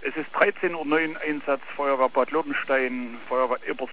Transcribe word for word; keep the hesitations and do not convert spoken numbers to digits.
Es ist dreizehn Uhr neun, Einsatz Feuerwehr Bad Lobenstein, Feuerwehr